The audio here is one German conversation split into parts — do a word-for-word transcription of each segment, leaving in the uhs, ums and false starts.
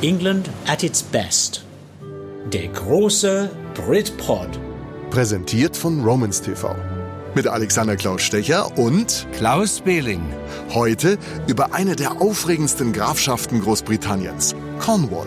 England at its best. Der große Britpod. Präsentiert von Romans T V. Mit Alexander Klaus Stecher und Klaus Behling. Heute über eine der aufregendsten Grafschaften Großbritanniens, Cornwall.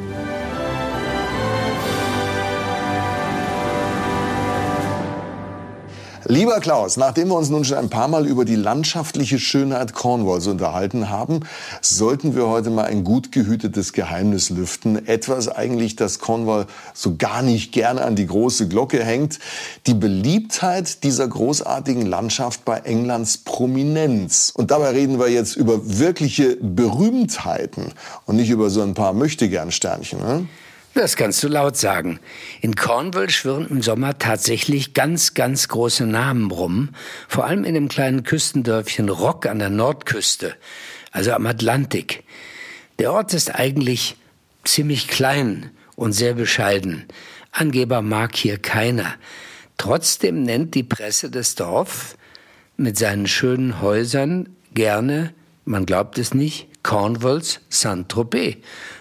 Lieber Klaus, nachdem wir uns nun schon ein paar Mal über die landschaftliche Schönheit Cornwalls unterhalten haben, sollten wir heute mal ein gut gehütetes Geheimnis lüften. Etwas eigentlich, das Cornwall so gar nicht gerne an die große Glocke hängt. Die Beliebtheit dieser großartigen Landschaft bei Englands Prominenz. Und dabei reden wir jetzt über wirkliche Berühmtheiten und nicht über so ein paar Möchtegern-Sternchen, ne? Das kannst du laut sagen. In Cornwall schwirren im Sommer tatsächlich ganz, ganz große Namen rum. Vor allem in dem kleinen Küstendörfchen Rock an der Nordküste, also am Atlantik. Der Ort ist eigentlich ziemlich klein und sehr bescheiden. Angeber mag hier keiner. Trotzdem nennt die Presse das Dorf mit seinen schönen Häusern gerne, man glaubt es nicht, Cornwalls Saint-Tropez.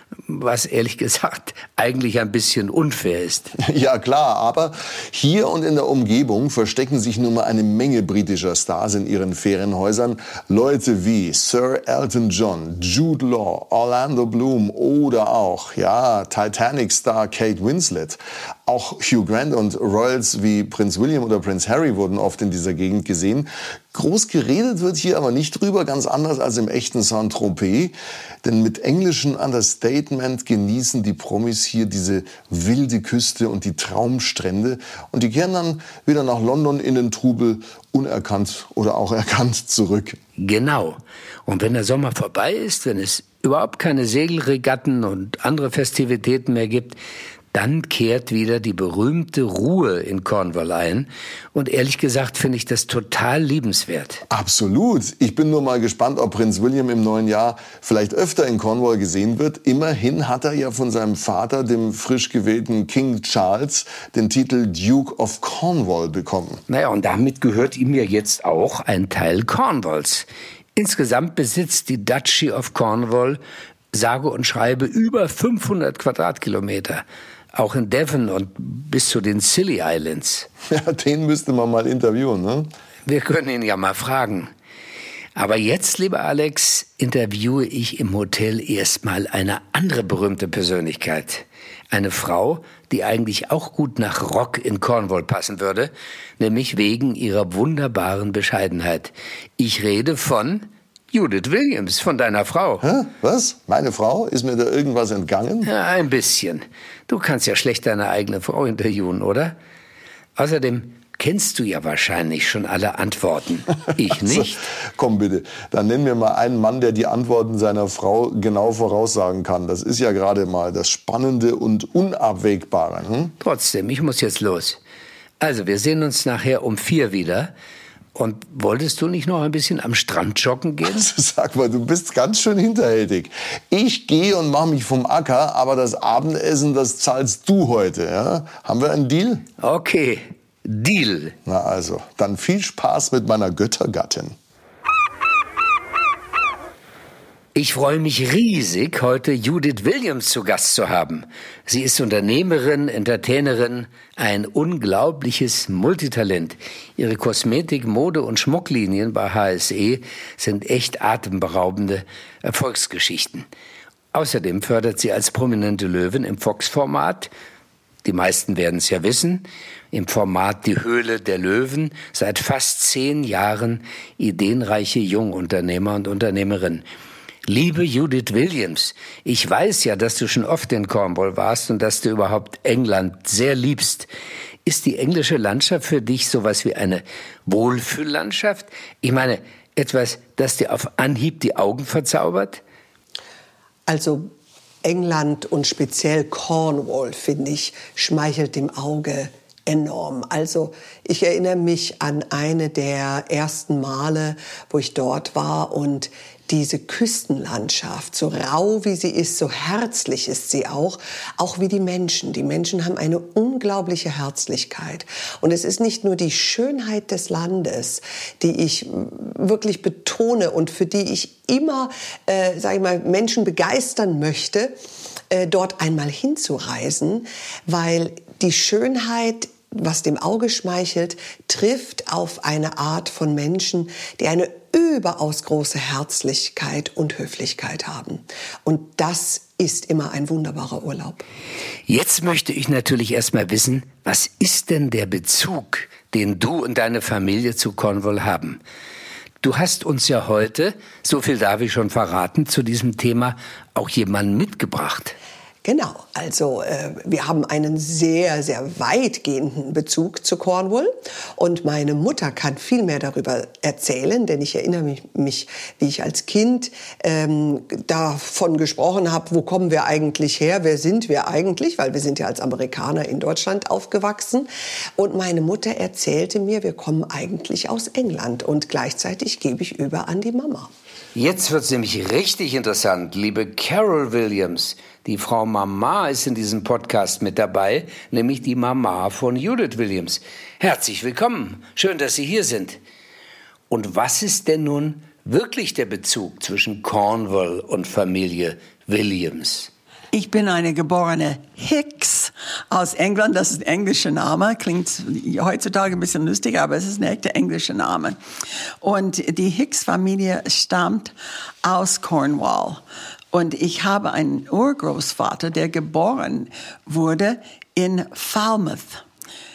Was ehrlich gesagt eigentlich ein bisschen unfair ist. Ja klar, aber hier und in der Umgebung verstecken sich nun mal eine Menge britischer Stars in ihren Ferienhäusern. Leute wie Sir Elton John, Jude Law, Orlando Bloom oder auch, ja, Titanic-Star Kate Winslet. Auch Hugh Grant und Royals wie Prinz William oder Prinz Harry wurden oft in dieser Gegend gesehen. Groß geredet wird hier aber nicht drüber, ganz anders als im echten Saint-Tropez. Denn mit englischem Understatement genießen die Promis hier diese wilde Küste und die Traumstrände. Und die kehren dann wieder nach London in den Trubel, unerkannt oder auch erkannt zurück. Genau. Und wenn der Sommer vorbei ist, wenn es überhaupt keine Segelregatten und andere Festivitäten mehr gibt, dann kehrt wieder die berühmte Ruhe in Cornwall ein. Und ehrlich gesagt finde ich das total liebenswert. Absolut. Ich bin nur mal gespannt, ob Prinz William im neuen Jahr vielleicht öfter in Cornwall gesehen wird. Immerhin hat er ja von seinem Vater, dem frisch gewählten King Charles, den Titel Duke of Cornwall bekommen. Naja, und damit gehört ihm ja jetzt auch ein Teil Cornwalls. Insgesamt besitzt die Duchy of Cornwall sage und schreibe über fünfhundert Quadratkilometer. Auch in Devon und bis zu den Scilly Islands. Ja, den müsste man mal interviewen, ne? Wir können ihn ja mal fragen. Aber jetzt, lieber Alex, interviewe ich im Hotel erstmal eine andere berühmte Persönlichkeit. Eine Frau, die eigentlich auch gut nach Rock in Cornwall passen würde, nämlich wegen ihrer wunderbaren Bescheidenheit. Ich rede von Judith Williams, von deiner Frau. Hä? Was? Meine Frau? Ist mir da irgendwas entgangen? Ja, ein bisschen. Du kannst ja schlecht deine eigene Frau interviewen, oder? Außerdem kennst du ja wahrscheinlich schon alle Antworten. Ich nicht. Also, komm bitte, dann nenn mir mal einen Mann, der die Antworten seiner Frau genau voraussagen kann. Das ist ja gerade mal das Spannende und Unabwägbare. Hm? Trotzdem, ich muss jetzt los. Also, wir sehen uns nachher um vier wieder. Und wolltest du nicht noch ein bisschen am Strand joggen gehen? Also sag mal, du bist ganz schön hinterhältig. Ich gehe und mache mich vom Acker, aber das Abendessen, das zahlst du heute. Ja? Haben wir einen Deal? Okay, Deal. Na also, dann viel Spaß mit meiner Göttergattin. Ich freue mich riesig, heute Judith Williams zu Gast zu haben. Sie ist Unternehmerin, Entertainerin, ein unglaubliches Multitalent. Ihre Kosmetik-, Mode- und Schmucklinien bei H S E sind echt atemberaubende Erfolgsgeschichten. Außerdem fördert sie als prominente Löwin im Fox-Format, die meisten werden es ja wissen, im Format Die Höhle der Löwen, seit fast zehn Jahren ideenreiche Jungunternehmer und Unternehmerin. Liebe Judith Williams, ich weiß ja, dass du schon oft in Cornwall warst und dass du überhaupt England sehr liebst. Ist die englische Landschaft für dich sowas wie eine Wohlfühllandschaft? Ich meine, etwas, das dir auf Anhieb die Augen verzaubert? Also England und speziell Cornwall, finde ich, schmeichelt dem Auge enorm. Also ich erinnere mich an eine der ersten Male, wo ich dort war und diese Küstenlandschaft, so rau wie sie ist, so herzlich ist sie auch, auch wie die Menschen. Die Menschen haben eine unglaubliche Herzlichkeit. Und es ist nicht nur die Schönheit des Landes, die ich wirklich betone und für die ich immer, äh, sag ich mal, Menschen begeistern möchte. äh, dort einmal hinzureisen, weil die Schönheit, was dem Auge schmeichelt, trifft auf eine Art von Menschen, die eine überaus große Herzlichkeit und Höflichkeit haben. Und das ist immer ein wunderbarer Urlaub. Jetzt möchte ich natürlich erst mal wissen, was ist denn der Bezug, den du und deine Familie zu Cornwall haben? Du hast uns ja heute, so viel darf ich schon verraten, zu diesem Thema auch jemanden mitgebracht. Genau, also äh, wir haben einen sehr, sehr weitgehenden Bezug zu Cornwall und meine Mutter kann viel mehr darüber erzählen, denn ich erinnere mich, mich wie ich als Kind ähm, davon gesprochen habe, wo kommen wir eigentlich her, wer sind wir eigentlich, weil wir sind ja als Amerikaner in Deutschland aufgewachsen und meine Mutter erzählte mir, wir kommen eigentlich aus England und gleichzeitig gebe ich über an die Mama. Jetzt wird's nämlich richtig interessant, liebe Carol Williams. Die Frau Mama ist in diesem Podcast mit dabei, nämlich die Mama von Judith Williams. Herzlich willkommen, schön, dass Sie hier sind. Und was ist denn nun wirklich der Bezug zwischen Cornwall und Familie Williams? Ich bin eine geborene Hicks aus England. Das ist ein englischer Name. Klingt heutzutage ein bisschen lustig, aber es ist ein echter englischer Name. Und die Hicks-Familie stammt aus Cornwall. Und ich habe einen Urgroßvater, der geboren wurde in Falmouth.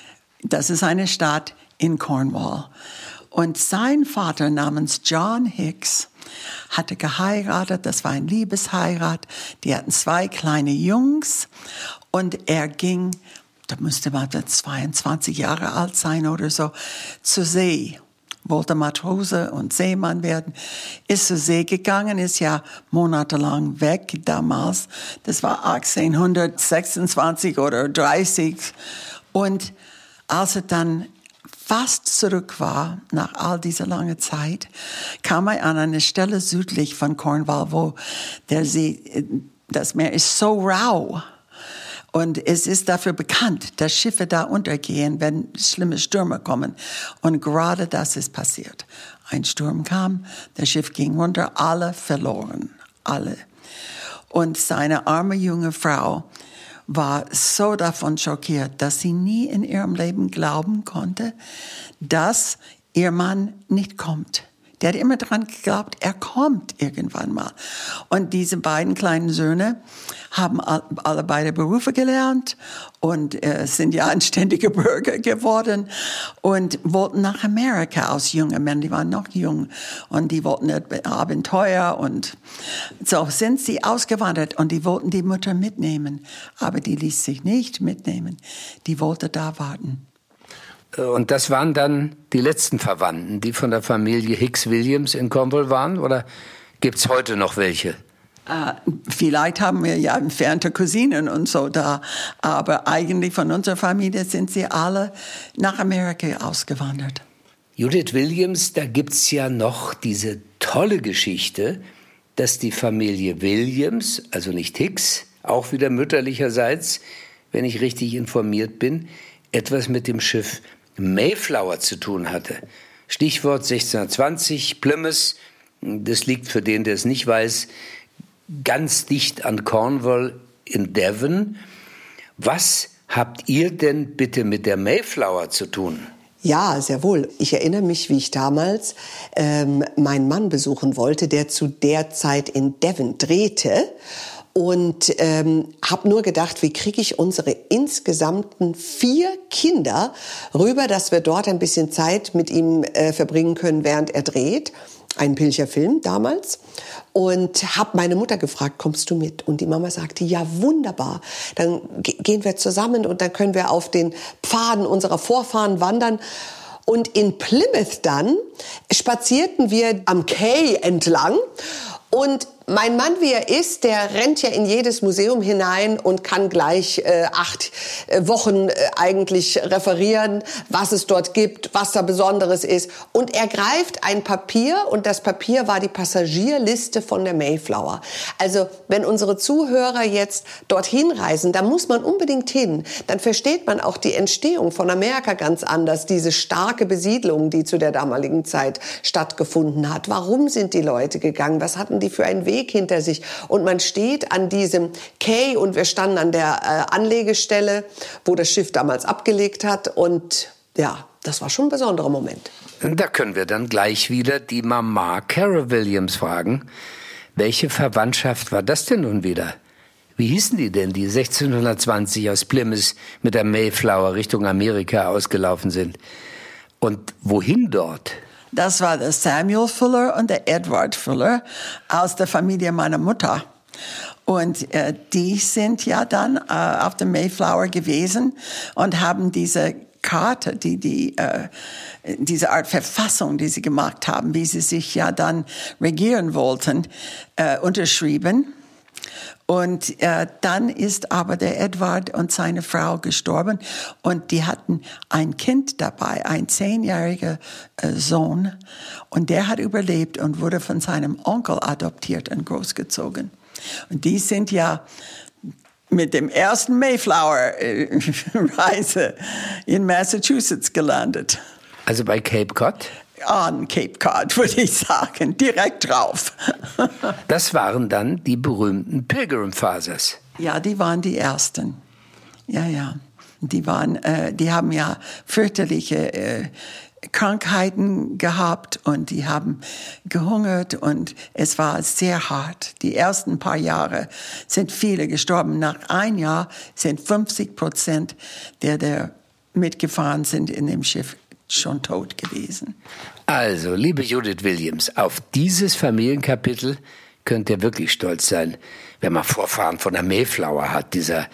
Das ist eine Stadt in Cornwall. Und sein Vater namens John Hicks hatte geheiratet, das war ein Liebesheirat. Die hatten zwei kleine Jungs und er ging, da müsste man zweiundzwanzig Jahre alt sein oder so, zur See. Wollte Matrose und Seemann werden, ist zur See gegangen, ist ja monatelang weg damals. Das war achtzehnhundertsechsundzwanzig oder dreißig. Und als er dann fast zurück war, nach all dieser langen Zeit, kam er an eine Stelle südlich von Cornwall, wo der See, das Meer ist so rau. Und es ist dafür bekannt, dass Schiffe da untergehen, wenn schlimme Stürme kommen. Und gerade das ist passiert. Ein Sturm kam, das Schiff ging runter, alle verloren, alle. Und seine arme junge Frau war so davon schockiert, dass sie nie in ihrem Leben glauben konnte, dass ihr Mann nicht kommt. Der hat immer dran geglaubt, er kommt irgendwann mal. Und diese beiden kleinen Söhne haben alle beide Berufe gelernt und äh, sind ja anständige Bürger geworden und wollten nach Amerika als junge Männer. Die waren noch jung und die wollten Abenteuer und so sind sie ausgewandert und die wollten die Mutter mitnehmen. Aber die ließ sich nicht mitnehmen. Die wollte da warten. Und das waren dann die letzten Verwandten, die von der Familie Hicks-Williams in Cornwall waren? Oder gibt's heute noch welche? Uh, vielleicht haben wir ja entfernte Cousinen und so da, aber eigentlich von unserer Familie sind sie alle nach Amerika ausgewandert. Judith Williams, da gibt's ja noch diese tolle Geschichte, dass die Familie Williams, also nicht Hicks, auch wieder mütterlicherseits, wenn ich richtig informiert bin, etwas mit dem Schiff Mayflower zu tun hatte. Stichwort sechzehnhundertzwanzig, Plymouth, das liegt für den, der es nicht weiß, ganz dicht an Cornwall in Devon. Was habt ihr denn bitte mit der Mayflower zu tun? Ja, sehr wohl. Ich erinnere mich, wie ich damals ähm, meinen Mann besuchen wollte, der zu der Zeit in Devon drehte. Und ähm, habe nur gedacht, wie kriege ich unsere insgesamten vier Kinder rüber, dass wir dort ein bisschen Zeit mit ihm äh, verbringen können, während er dreht. Ein Pilcher Film damals. Und habe meine Mutter gefragt, kommst du mit? Und die Mama sagte, ja, wunderbar. Dann ge- gehen wir zusammen und dann können wir auf den Pfaden unserer Vorfahren wandern. Und in Plymouth dann spazierten wir am Quai entlang. Und mein Mann, wie er ist, der rennt ja in jedes Museum hinein und kann gleich äh, acht äh, Wochen äh, eigentlich referieren, was es dort gibt, was da Besonderes ist. Und er greift ein Papier und das Papier war die Passagierliste von der Mayflower. Also wenn unsere Zuhörer jetzt dorthin reisen, da muss man unbedingt hin. Dann versteht man auch die Entstehung von Amerika ganz anders, diese starke Besiedlung, die zu der damaligen Zeit stattgefunden hat. Warum sind die Leute gegangen? Was hatten die für einen Weg Weg hinter sich. Und man steht an diesem Quai und wir standen an der äh, Anlegestelle, wo das Schiff damals abgelegt hat. Und ja, das war schon ein besonderer Moment. Da können wir dann gleich wieder die Mama Cara Williams fragen. Welche Verwandtschaft war das denn nun wieder? Wie hießen die denn, die sechzehnhundertzwanzig aus Plymouth mit der Mayflower Richtung Amerika ausgelaufen sind? Und wohin dort? Das war der Samuel Fuller und der Edward Fuller aus der Familie meiner Mutter. Und äh, die sind ja dann äh, auf der Mayflower gewesen und haben diese Karte, die, die, äh, diese Art Verfassung, die sie gemacht haben, wie sie sich ja dann regieren wollten, äh, unterschrieben. Und äh, dann ist aber der Edward und seine Frau gestorben und die hatten ein Kind dabei, ein zehnjähriger äh, Sohn. Und der hat überlebt und wurde von seinem Onkel adoptiert und großgezogen. Und die sind ja mit dem ersten Mayflower-Reise in Massachusetts gelandet. Also bei Cape Cod? An Cape Cod, würde ich sagen, direkt drauf. Das waren dann die berühmten Pilgrim Fathers. Ja, die waren die Ersten. Ja, ja. Die waren, äh, die haben ja fürchterliche äh, Krankheiten gehabt und die haben gehungert und es war sehr hart. Die ersten paar Jahre sind viele gestorben. Nach ein Jahr sind fünfzig Prozent der, der mitgefahren sind in dem Schiff, schon tot gewesen. Also, liebe Judith Williams, auf dieses Familienkapitel könnt ihr wirklich stolz sein, wenn man Vorfahren von der Mayflower hat, dieser,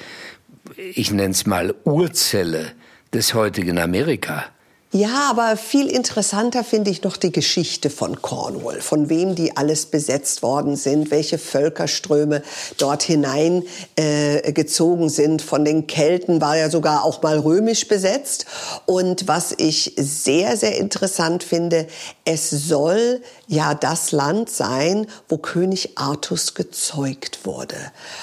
ich nenne es mal, Urzelle des heutigen Amerika. Ja, aber viel interessanter finde ich noch die Geschichte von Cornwall, von wem die alles besetzt worden sind, welche Völkerströme dort hinein äh, gezogen sind. Von den Kelten war ja sogar auch mal römisch besetzt. Und was ich sehr, sehr interessant finde, es soll ja das Land sein, wo König Artus gezeugt wurde.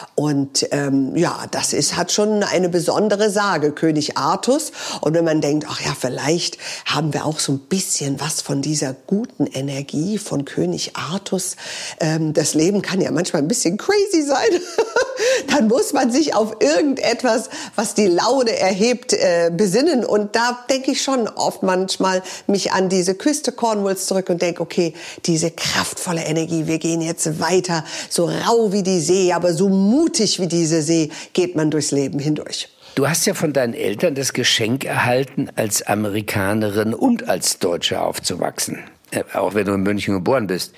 Und ähm, ja, das ist, hat schon eine besondere Sage, König Artus. Und wenn man denkt, ach ja, vielleicht haben wir auch so ein bisschen was von dieser guten Energie von König Artus. Ähm, das Leben kann ja manchmal ein bisschen crazy sein. Dann muss man sich auf irgendetwas, was die Laune erhebt, äh, besinnen. Und da denke ich schon oft manchmal mich an diese Küste Cornwalls zurück und denke, okay, diese kraftvolle Energie, wir gehen jetzt weiter, so rau wie die See, aber so mutig wie diese See geht man durchs Leben hindurch. Du hast ja von deinen Eltern das Geschenk erhalten, als Amerikanerin und als Deutsche aufzuwachsen, äh, auch wenn du in München geboren bist.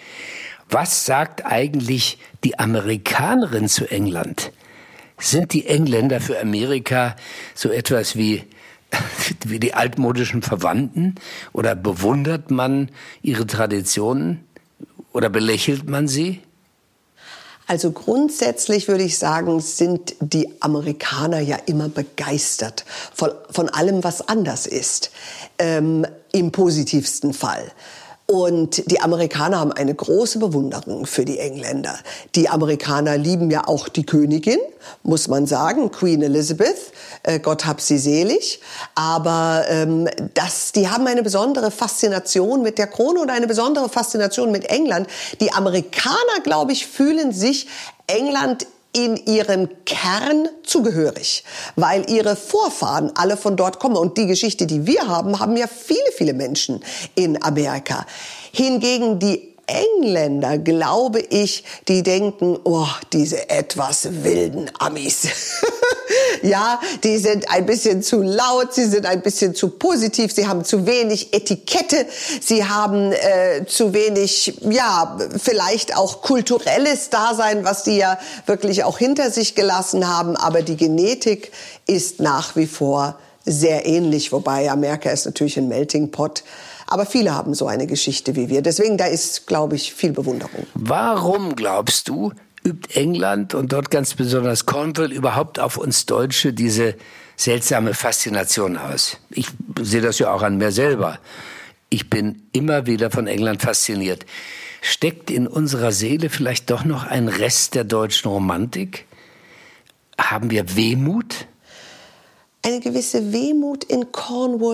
Was sagt eigentlich die Amerikanerin zu England? Sind die Engländer für Amerika so etwas wie, wie die altmodischen Verwandten? Oder bewundert man ihre Traditionen? Oder belächelt man sie? Also grundsätzlich würde ich sagen, sind die Amerikaner ja immer begeistert von, von allem, was anders ist, ähm, im positivsten Fall. Und die Amerikaner haben eine große Bewunderung für die Engländer. Die Amerikaner lieben ja auch die Königin, muss man sagen, Queen Elizabeth, äh, Gott hab sie selig. Aber ähm, das, die haben eine besondere Faszination mit der Krone und eine besondere Faszination mit England. Die Amerikaner, glaube ich, fühlen sich England in ihrem Kern zugehörig, weil ihre Vorfahren alle von dort kommen. Und die Geschichte, die wir haben, haben ja viele, viele Menschen in Amerika. Hingegen die Engländer, glaube ich, die denken, oh, diese etwas wilden Amis. Ja, die sind ein bisschen zu laut, sie sind ein bisschen zu positiv, sie haben zu wenig Etikette, sie haben äh, zu wenig, ja, vielleicht auch kulturelles Dasein, was die ja wirklich auch hinter sich gelassen haben. Aber die Genetik ist nach wie vor sehr ähnlich, wobei Amerika ist natürlich ein Melting Pot. Aber viele haben so eine Geschichte wie wir. Deswegen, da ist, glaube ich, viel Bewunderung. Warum, glaubst du, übt England und dort ganz besonders Cornwall überhaupt auf uns Deutsche diese seltsame Faszination aus? Ich sehe das ja auch an mir selber. Ich bin immer wieder von England fasziniert. Steckt in unserer Seele vielleicht doch noch ein Rest der deutschen Romantik? Haben wir Wehmut? Eine gewisse Wehmut in Cornwall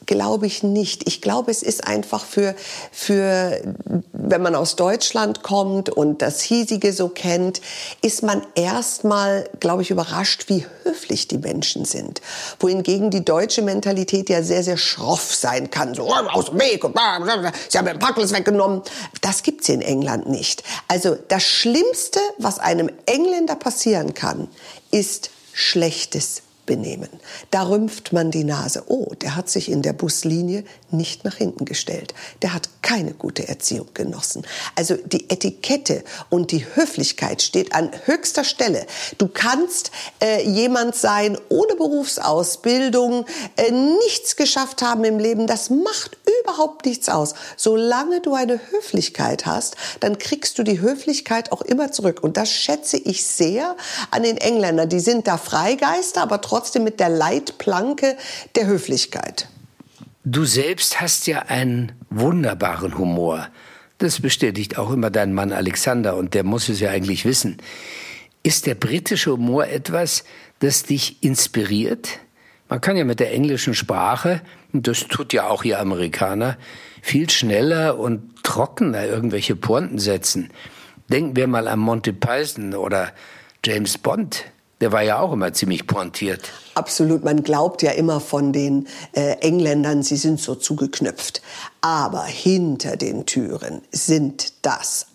glaube ich nicht. Ich glaube, es ist einfach für, für, wenn man aus Deutschland kommt und das Hiesige so kennt, ist man erstmal, glaube ich, überrascht, wie höflich die Menschen sind. Wohingegen die deutsche Mentalität ja sehr, sehr schroff sein kann. So, aus dem Weg, und sie haben den Parkplatz weggenommen. Das gibt's in England nicht. Also das Schlimmste, was einem Engländer passieren kann, ist schlechtes Benehmen. Da rümpft man die Nase. Oh, der hat sich in der Buslinie nicht nach hinten gestellt. Der hat keine gute Erziehung genossen. Also die Etikette und die Höflichkeit steht an höchster Stelle. Du kannst äh, jemand sein ohne Berufsausbildung, äh, nichts geschafft haben im Leben. Das macht überhaupt nichts aus. Solange du eine Höflichkeit hast, dann kriegst du die Höflichkeit auch immer zurück. Und das schätze ich sehr an den Engländern. Die sind da Freigeister, aber trotzdem mit der Leitplanke der Höflichkeit. Du selbst hast ja einen wunderbaren Humor. Das bestätigt auch immer dein Mann Alexander, und der muss es ja eigentlich wissen. Ist der britische Humor etwas, das dich inspiriert? Man kann ja mit der englischen Sprache, und das tut ja auch ihr Amerikaner, viel schneller und trockener irgendwelche Pointen setzen. Denken wir mal an Monty Python oder James Bond. Der war ja auch immer ziemlich pointiert. Absolut, man glaubt ja immer von den äh, Engländern, sie sind so zugeknöpft. Aber hinter den Türen sind das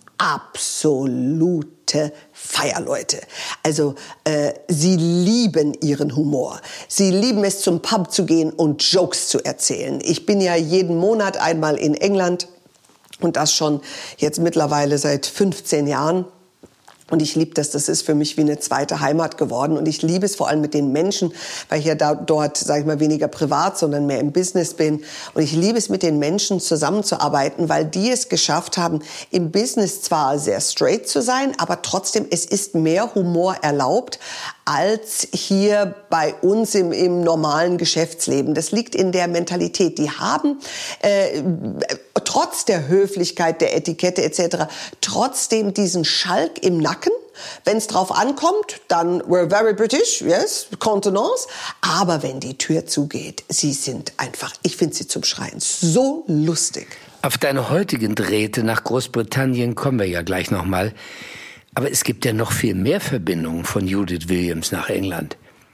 absolute Feierleute. Also äh, sie lieben ihren Humor. Sie lieben es, zum Pub zu gehen und Jokes zu erzählen. Ich bin ja jeden Monat einmal in England und das schon jetzt mittlerweile seit fünfzehn Jahren. Und ich liebe das, das ist für mich wie eine zweite Heimat geworden. Und ich liebe es vor allem mit den Menschen, weil ich ja da, dort, sage ich mal, weniger privat, sondern mehr im Business bin. Und ich liebe es, mit den Menschen zusammenzuarbeiten, weil die es geschafft haben, im Business zwar sehr straight zu sein, aber trotzdem, es ist mehr Humor erlaubt als hier bei uns im, im normalen Geschäftsleben. Das liegt in der Mentalität. Die haben äh, trotz der Höflichkeit, der Etikette et cetera trotzdem diesen Schalk im Nacken. Wenn es drauf ankommt, dann we're very British, yes, Contenance. Aber wenn die Tür zugeht, sie sind einfach, ich finde sie zum Schreien so lustig. Auf deine heutigen Drähte nach Großbritannien kommen wir ja gleich nochmal. Aber es gibt ja noch viel mehr Verbindungen von Judith Williams nach England.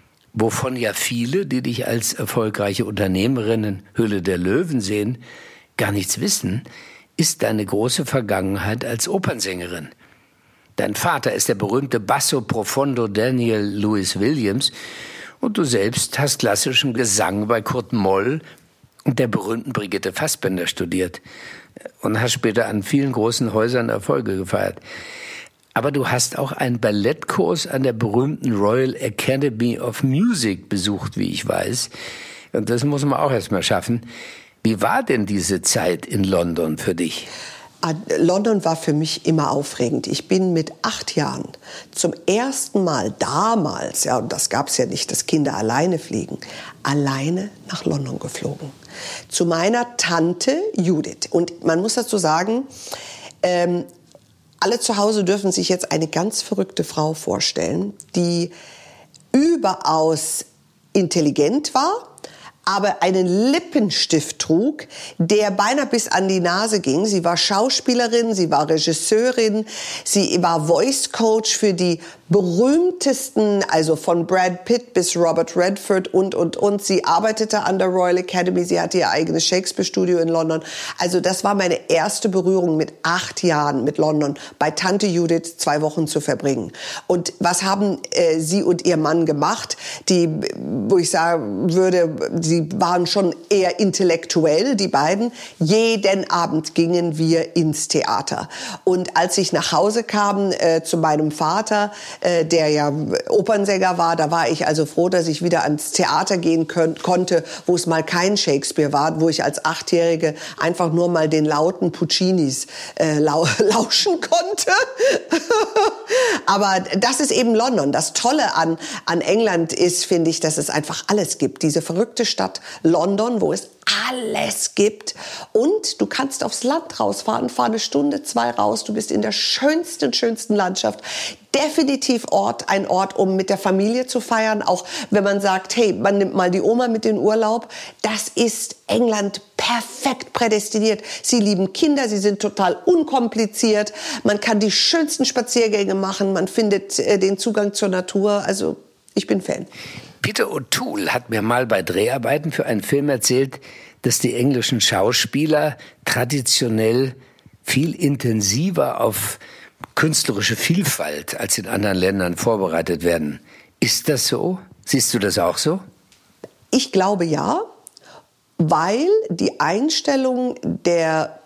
Wovon ja viele, die dich als erfolgreiche Unternehmerin in Höhle der Löwen sehen, gar nichts wissen, ist deine große Vergangenheit als Opernsängerin. Dein Vater ist der berühmte Basso Profondo Daniel Lewis Williams und du selbst hast klassischen Gesang bei Kurt Moll und der berühmten Brigitte Fassbender studiert und hast später an vielen großen Häusern Erfolge gefeiert. Aber du hast auch einen Ballettkurs an der berühmten Royal Academy of Music besucht, wie ich weiß. Und das muss man auch erst mal schaffen. Wie war denn diese Zeit in London für dich? London war für mich immer aufregend. Ich bin mit acht Jahren zum ersten Mal damals, ja, und das gab es ja nicht, dass Kinder alleine fliegen, alleine nach London geflogen. Zu meiner Tante Judith. Und man muss dazu sagen, ähm, alle zu Hause dürfen sich jetzt eine ganz verrückte Frau vorstellen, die überaus intelligent war, aber einen Lippenstift trug, der beinahe bis an die Nase ging. Sie war Schauspielerin, sie war Regisseurin, sie war Voice Coach für die berühmtesten, also von Brad Pitt bis Robert Redford und, und, und. Sie arbeitete an der Royal Academy, sie hatte ihr eigenes Shakespeare-Studio in London. Also das war meine erste Berührung mit acht Jahren mit London, bei Tante Judith zwei Wochen zu verbringen. Und was haben äh, sie und ihr Mann gemacht? Die, wo ich sagen würde, sie waren schon eher intellektuell, die beiden. Jeden Abend gingen wir ins Theater. Und als ich nach Hause kam äh, zu meinem Vater, äh, der ja Opernsänger war, da war ich also froh, dass ich wieder ans Theater gehen könnt, konnte, wo es mal kein Shakespeare war, wo ich als Achtjährige einfach nur mal den lauten Puccinis äh, lau lauschen konnte. Aber das ist eben London. Das Tolle an, an England ist, finde ich, dass es einfach alles gibt. Diese verrückte Stadt London, wo es alles gibt. Und du kannst aufs Land rausfahren, fahr eine Stunde, zwei raus. Du bist in der schönsten, schönsten Landschaft. Definitiv Ort, ein Ort, um mit der Familie zu feiern. Auch wenn man sagt, hey, man nimmt mal die Oma mit in Urlaub. Das ist England perfekt prädestiniert. Sie lieben Kinder, sie sind total unkompliziert. Man kann die schönsten Spaziergänge machen. Man findet äh, den Zugang zur Natur. Also ich bin Fan. Peter O'Toole hat mir mal bei Dreharbeiten für einen Film erzählt, dass die englischen Schauspieler traditionell viel intensiver auf künstlerische Vielfalt als in anderen Ländern vorbereitet werden. Ist das so? Siehst du das auch so? Ich glaube ja, weil die Einstellung der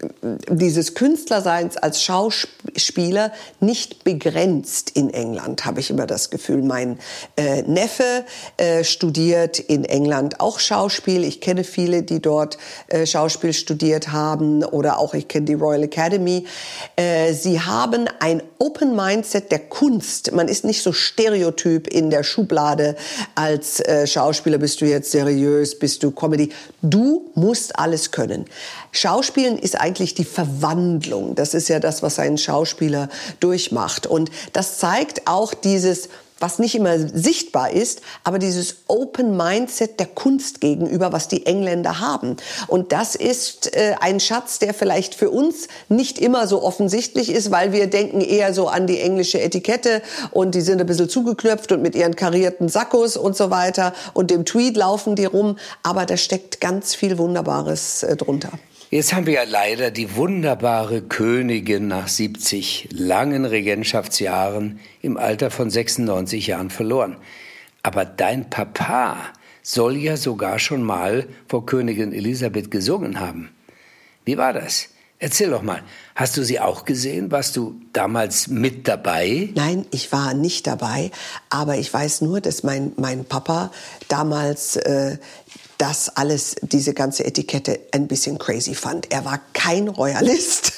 dieses Künstlerseins als Schauspieler nicht begrenzt in England, habe ich immer das Gefühl. Mein äh, Neffe äh, studiert in England auch Schauspiel. Ich kenne viele, die dort äh, Schauspiel studiert haben, oder auch ich kenne die Royal Academy. Äh, sie haben ein Open Mindset der Kunst. Man ist nicht so stereotyp in der Schublade. Als äh, Schauspieler bist du jetzt seriös, bist du Comedy. Du musst alles können. Schauspielen ist eigentlich die Verwandlung. Das ist ja das, was ein Schauspieler durchmacht. Und das zeigt auch dieses, was nicht immer sichtbar ist, aber dieses Open Mindset der Kunst gegenüber, was die Engländer haben. Und das ist äh, ein Schatz, der vielleicht für uns nicht immer so offensichtlich ist, weil wir denken eher so an die englische Etikette und die sind ein bisschen zugeknöpft und mit ihren karierten Sakkos und so weiter und dem Tweed laufen die rum. Aber da steckt ganz viel Wunderbares äh, drunter. Jetzt haben wir ja leider die wunderbare Königin nach siebzig langen Regentschaftsjahren im Alter von sechsundneunzig Jahren verloren. Aber dein Papa soll ja sogar schon mal vor Königin Elisabeth gesungen haben. Wie war das? Erzähl doch mal. Hast du sie auch gesehen? Warst du damals mit dabei? Nein, ich war nicht dabei. Aber ich weiß nur, dass mein, mein Papa damals äh, das alles, diese ganze Etikette ein bisschen crazy fand. Er war kein Royalist.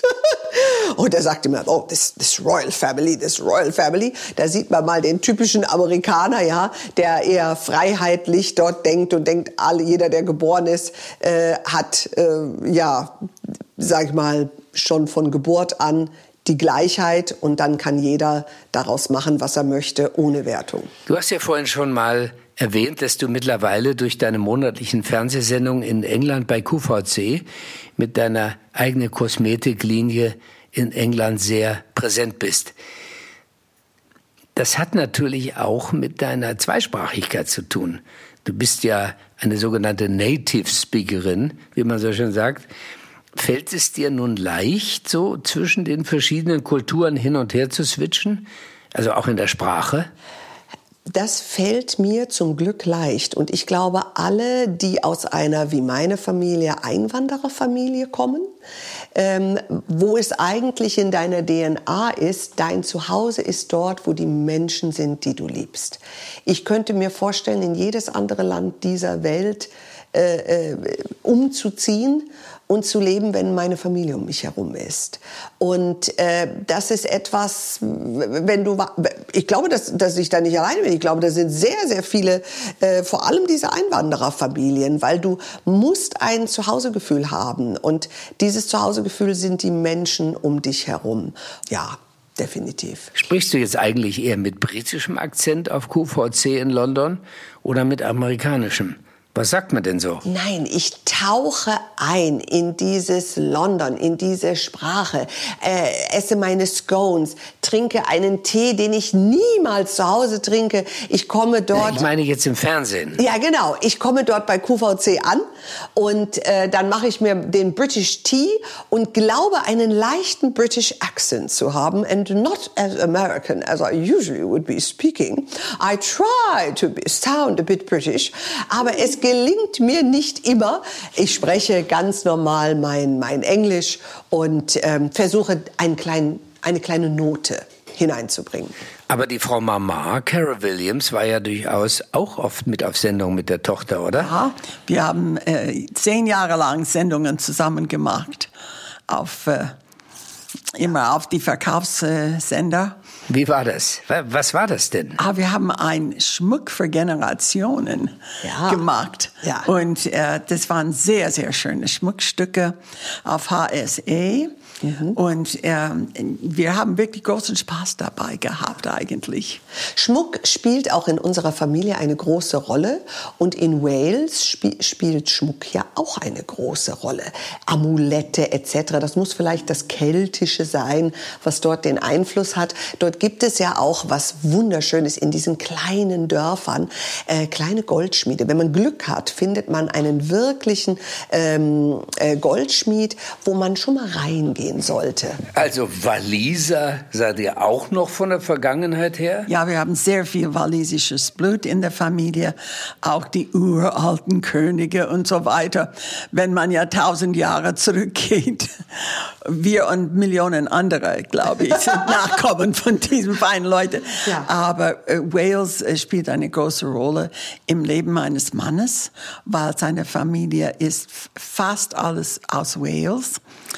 Und er sagte mir, oh, this, this Royal Family, this Royal Family. Da sieht man mal den typischen Amerikaner, ja, der eher freiheitlich dort denkt und denkt, alle, jeder, der geboren ist, äh, hat, äh, ja, sag ich mal, schon von Geburt an die Gleichheit und dann kann jeder daraus machen, was er möchte, ohne Wertung. Du hast ja vorhin schon mal erwähnt, dass du mittlerweile durch deine monatlichen Fernsehsendungen in England bei Q V C mit deiner eigenen Kosmetiklinie in England sehr präsent bist. Das hat natürlich auch mit deiner Zweisprachigkeit zu tun. Du bist ja eine sogenannte Native Speakerin, wie man so schön sagt. Fällt es dir nun leicht, so zwischen den verschiedenen Kulturen hin und her zu switchen? Also auch in der Sprache? Das fällt mir zum Glück leicht. Und ich glaube, alle, die aus einer, wie meine Familie, Einwandererfamilie kommen, ähm, wo es eigentlich in deiner D N A ist, dein Zuhause ist dort, wo die Menschen sind, die du liebst. Ich könnte mir vorstellen, in jedes andere Land dieser Welt äh, äh, umzuziehen und zu leben, wenn meine Familie um mich herum ist. Und äh, das ist etwas, wenn du, ich glaube, dass, dass ich da nicht alleine bin. Ich glaube, da sind sehr, sehr viele, äh, vor allem diese Einwandererfamilien, weil du musst ein Zuhausegefühl haben. Und dieses Zuhausegefühl sind die Menschen um dich herum. Ja, definitiv. Sprichst du jetzt eigentlich eher mit britischem Akzent auf Q V C in London oder mit amerikanischem? Was sagt man denn so? Nein, ich tauche ein in dieses London, in diese Sprache, äh, esse meine Scones, trinke einen Tee, den ich niemals zu Hause trinke. Ich komme dort... Ich meine jetzt im Fernsehen. Ja, genau. Ich komme dort bei Q V C an und äh, dann mache ich mir den British Tea und glaube, einen leichten British Accent zu haben and not as American as I usually would be speaking. I try to be, sound a bit British, aber es gelingt mir nicht immer. Ich spreche ganz normal mein, mein Englisch und ähm, versuche einen kleinen, eine kleine Note hineinzubringen. Aber die Frau Mama, Cara Williams, war ja durchaus auch oft mit auf Sendung mit der Tochter, oder? Ja, wir haben äh, zehn Jahre lang Sendungen zusammen gemacht, auf, äh, immer auf die Verkaufssender. Wie war das? Was war das denn? Ah, wir haben einen Schmuck für Generationen ja. gemacht. Ja. Und äh, das waren sehr, sehr schöne Schmuckstücke auf H S E. Mhm. Und ähm, wir haben wirklich großen Spaß dabei gehabt eigentlich. Schmuck spielt auch in unserer Familie eine große Rolle. Und in Wales sp- spielt Schmuck ja auch eine große Rolle. Amulette et cetera. Das muss vielleicht das Keltische sein, was dort den Einfluss hat. Dort gibt es ja auch was Wunderschönes in diesen kleinen Dörfern. Äh, kleine Goldschmiede. Wenn man Glück hat, findet man einen wirklichen ähm, äh, Goldschmied, wo man schon mal reingehen sollte. Also Waliser seid ihr auch noch von der Vergangenheit her? Ja, wir haben sehr viel walisisches Blut in der Familie, auch die uralten Könige und so weiter. Wenn man ja tausend Jahre zurückgeht, wir und Millionen andere, glaube ich, sind Nachkommen von diesen feinen Leuten. Ja. Aber äh, Wales äh, spielt eine große Rolle im Leben meines Mannes, weil seine Familie ist f- fast alles aus Wales.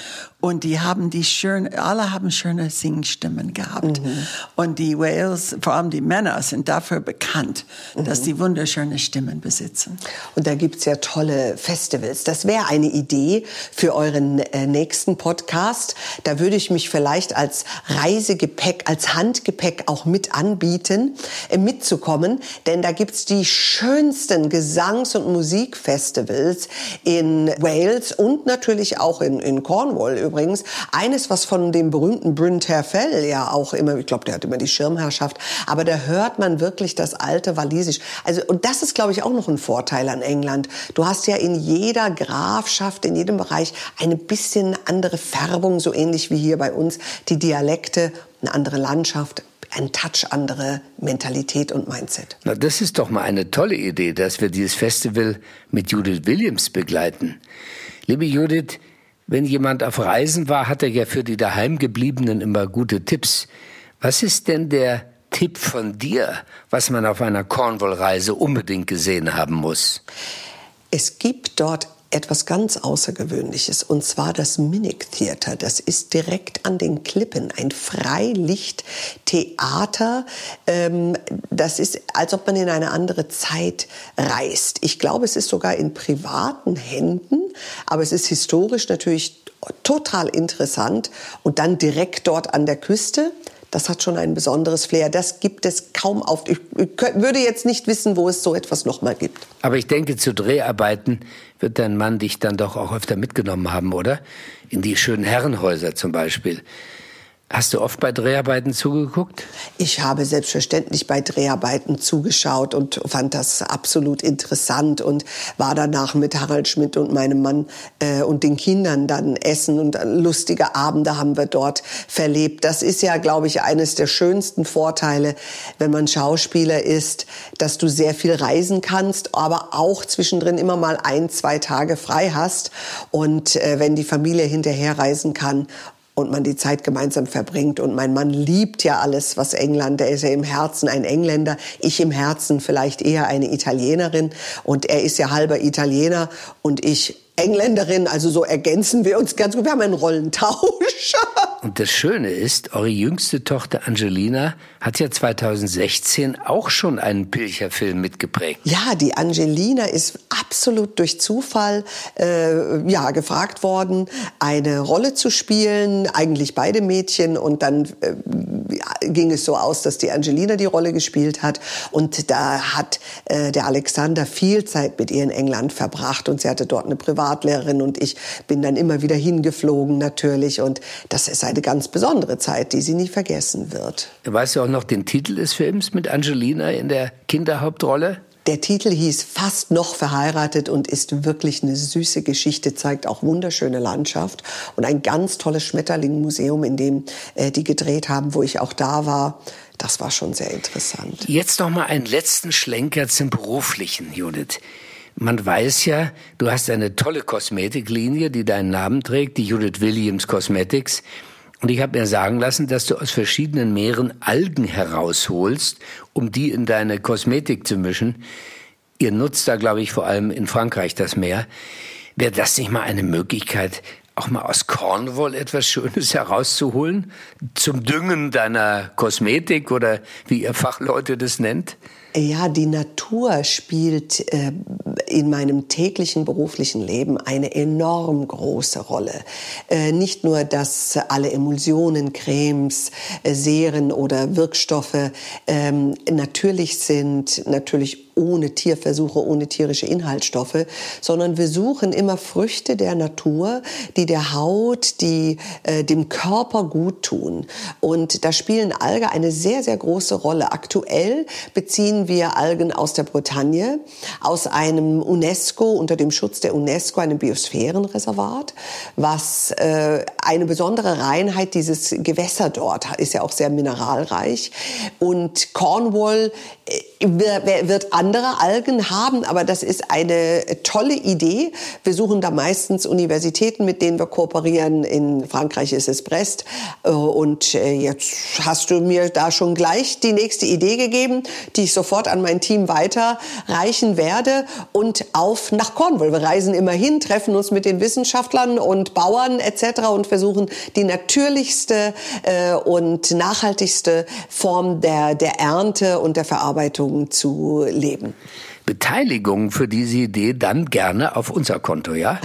Und die haben die schön, alle haben schöne Singstimmen gehabt. Mhm. Und die Wales, vor allem die Männer, sind dafür bekannt, mhm. dass sie wunderschöne Stimmen besitzen. Und da gibt's ja tolle Festivals. Das wäre eine Idee für euren äh, nächsten Podcast. Da würde ich mich vielleicht als Reisegepäck, als Handgepäck auch mit anbieten, äh, mitzukommen. Denn da gibt's die schönsten Gesangs- und Musikfestivals in Wales und natürlich auch in, in Cornwall übrigens. Eines, was von dem berühmten Bryn Terfel ja auch immer, ich glaube, der hat immer die Schirmherrschaft, aber da hört man wirklich das alte Walisisch. Also, und das ist, glaube ich, auch noch ein Vorteil an England. Du hast ja in jeder Grafschaft, in jedem Bereich eine bisschen andere Färbung, so ähnlich wie hier bei uns, die Dialekte, eine andere Landschaft, ein Touch andere Mentalität und Mindset. Na, das ist doch mal eine tolle Idee, dass wir dieses Festival mit Judith Williams begleiten. Liebe Judith, wenn jemand auf Reisen war, hat er ja für die Daheimgebliebenen immer gute Tipps. Was ist denn der Tipp von dir, was man auf einer Cornwall-Reise unbedingt gesehen haben muss? Es gibt dort etwas ganz Außergewöhnliches, und zwar das Minic Theater. Das ist direkt an den Klippen, ein Freilichttheater. Ähm, das ist, als ob man in eine andere Zeit reist. Ich glaube, es ist sogar in privaten Händen, aber es ist historisch natürlich total interessant. Und dann direkt dort an der Küste. Das hat schon ein besonderes Flair. Das gibt es kaum auf. Ich würde jetzt nicht wissen, wo es so etwas noch mal gibt. Aber ich denke, zu Dreharbeiten wird dein Mann dich dann doch auch öfter mitgenommen haben, oder? In die schönen Herrenhäuser zum Beispiel. Hast du oft bei Dreharbeiten zugeguckt? Ich habe selbstverständlich bei Dreharbeiten zugeschaut und fand das absolut interessant und war danach mit Harald Schmidt und meinem Mann äh, und den Kindern dann essen, und lustige Abende haben wir dort verlebt. Das ist ja, glaube ich, eines der schönsten Vorteile, wenn man Schauspieler ist, dass du sehr viel reisen kannst, aber auch zwischendrin immer mal ein, zwei Tage frei hast, und äh, wenn die Familie hinterher reisen kann und man die Zeit gemeinsam verbringt. Und mein Mann liebt ja alles, was England, der ist ja im Herzen ein Engländer, ich im Herzen vielleicht eher eine Italienerin, und er ist ja halber Italiener und ich Engländerin, also so ergänzen wir uns ganz gut. Wir haben einen Rollentausch. Und das Schöne ist, eure jüngste Tochter Angelina hat ja zweitausendsechzehn auch schon einen Pilcher-Film mitgeprägt. Ja, die Angelina ist absolut durch Zufall äh, ja, gefragt worden, eine Rolle zu spielen, eigentlich beide Mädchen, und dann äh, ging es so aus, dass die Angelina die Rolle gespielt hat, und da hat äh, der Alexander viel Zeit mit ihr in England verbracht, und sie hatte dort eine Privatlehrerin, und ich bin dann immer wieder hingeflogen natürlich, und das ist eine ganz besondere Zeit, die sie nie vergessen wird. Weißt du auch noch den Titel des Films mit Angelina in der Kinderhauptrolle? Der Titel hieß Fast noch verheiratet und ist wirklich eine süße Geschichte, zeigt auch wunderschöne Landschaft und ein ganz tolles Schmetterling-Museum, in dem äh, die gedreht haben, wo ich auch da war. Das war schon sehr interessant. Jetzt noch mal einen letzten Schlenker zum Beruflichen, Judith. Man weiß ja, du hast eine tolle Kosmetiklinie, die deinen Namen trägt, die Judith Williams Cosmetics. Und ich habe mir sagen lassen, dass du aus verschiedenen Meeren Algen herausholst, um die in deine Kosmetik zu mischen. Ihr nutzt da, glaube ich, vor allem in Frankreich das Meer. Wäre das nicht mal eine Möglichkeit, auch mal aus Cornwall etwas Schönes herauszuholen? Zum Düngen deiner Kosmetik oder wie ihr Fachleute das nennt? Ja, die Natur spielt äh, in meinem täglichen beruflichen Leben eine enorm große Rolle. Äh, nicht nur, dass alle Emulsionen, Cremes, äh, Seren oder Wirkstoffe ähm, natürlich sind, natürlich ohne Tierversuche, ohne tierische Inhaltsstoffe, sondern wir suchen immer Früchte der Natur, die der Haut, die äh, dem Körper gut tun. Und da spielen Algen eine sehr, sehr große Rolle. Aktuell beziehen wir Algen aus der Bretagne, aus einem UNESCO, unter dem Schutz der UNESCO, einem Biosphärenreservat, was äh, eine besondere Reinheit dieses Gewässer dort ist, ja auch sehr mineralreich. Und Cornwall äh, wird andere Algen haben, aber das ist eine tolle Idee. Wir suchen da meistens Universitäten, mit denen wir kooperieren. In Frankreich ist es Brest. Und jetzt hast du mir da schon gleich die nächste Idee gegeben, die ich sofort an mein Team weiterreichen werde und auf nach Cornwall. Wir reisen immer hin, treffen uns mit den Wissenschaftlern und Bauern et cetera und versuchen die natürlichste äh, und nachhaltigste Form der, der Ernte und der Verarbeitung zu leben. Beteiligung für diese Idee dann gerne auf unser Konto, ja?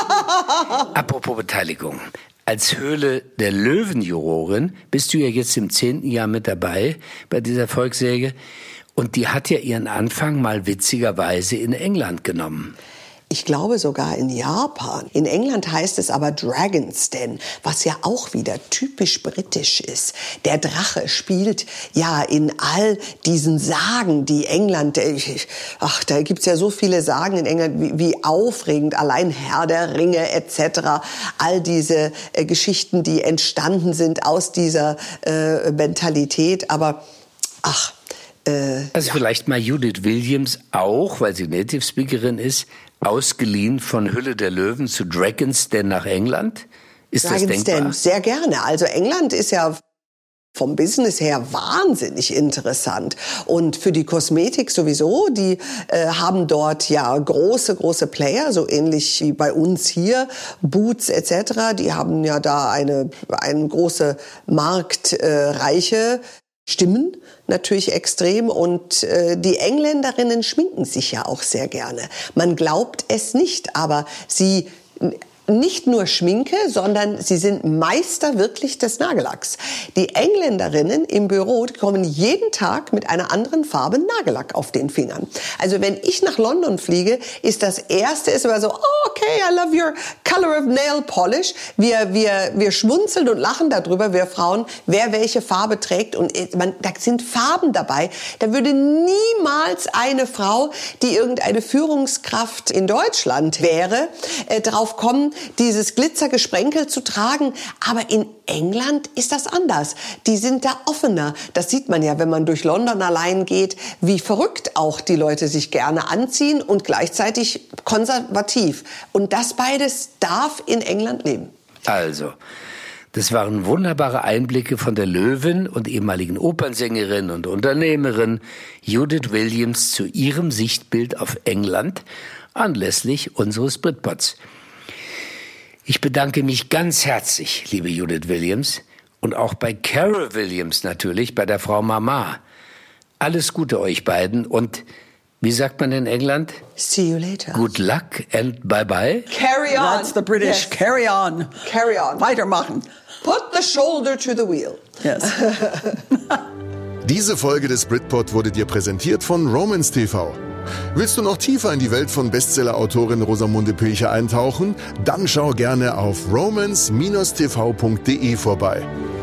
Apropos Beteiligung. Als Höhle der Löwen-Jurorin bist du ja jetzt im zehnten Jahr mit dabei bei dieser Volkssäge. Und die hat ja ihren Anfang mal witzigerweise in England genommen. Ich glaube sogar in Japan. In England heißt es aber Dragon's Den, was ja auch wieder typisch britisch ist. Der Drache spielt ja in all diesen Sagen, die England, ach, da gibt's ja so viele Sagen in England, wie, wie aufregend, allein Herr der Ringe et cetera. All diese äh, Geschichten, die entstanden sind aus dieser äh, Mentalität. Aber ach, äh, Also ja. Vielleicht mal Judith Williams auch, weil sie Native Speakerin ist, ausgeliehen von Hülle der Löwen zu Dragon's Den nach England? Ist Dragon's das denkbar? Den, sehr gerne. Also England ist ja vom Business her wahnsinnig interessant. Und für die Kosmetik sowieso, die äh, haben dort ja große, große Player, so ähnlich wie bei uns hier, Boots et cetera. Die haben ja da eine, eine große marktreiche Stimmen natürlich extrem und äh, die Engländerinnen schminken sich ja auch sehr gerne. Man glaubt es nicht, aber sie nicht nur Schminke, sondern sie sind Meister wirklich des Nagellacks. Die Engländerinnen im Büro kommen jeden Tag mit einer anderen Farbe Nagellack auf den Fingern. Also wenn ich nach London fliege, ist das Erste ist immer so, oh, okay, I love your color of nail polish. Wir, wir, wir schmunzeln und lachen darüber, wir Frauen, wer welche Farbe trägt. Und man, da sind Farben dabei. Da würde niemals eine Frau, die irgendeine Führungskraft in Deutschland wäre, äh, drauf kommen, dieses Glitzergesprenkel zu tragen. Aber in England ist das anders. Die sind da offener. Das sieht man ja, wenn man durch London allein geht, wie verrückt auch die Leute sich gerne anziehen und gleichzeitig konservativ. Und das beides darf in England leben. Also, das waren wunderbare Einblicke von der Löwin und ehemaligen Opernsängerin und Unternehmerin Judith Williams zu ihrem Sichtbild auf England anlässlich unseres Britpods. Ich bedanke mich ganz herzlich, liebe Judith Williams, und auch bei Carol Williams natürlich, bei der Frau Mama. Alles Gute euch beiden und, wie sagt man in England? See you later. Good luck and bye-bye. Carry on. That's the British. Yes. Carry on. Carry on. Weitermachen. Put the shoulder to the wheel. Yes. Diese Folge des Britpod wurde dir präsentiert von Romance T V. Willst du noch tiefer in die Welt von Bestseller-Autorin Rosamunde Pilcher eintauchen? Dann schau gerne auf romance Bindestrich t v punkt de vorbei.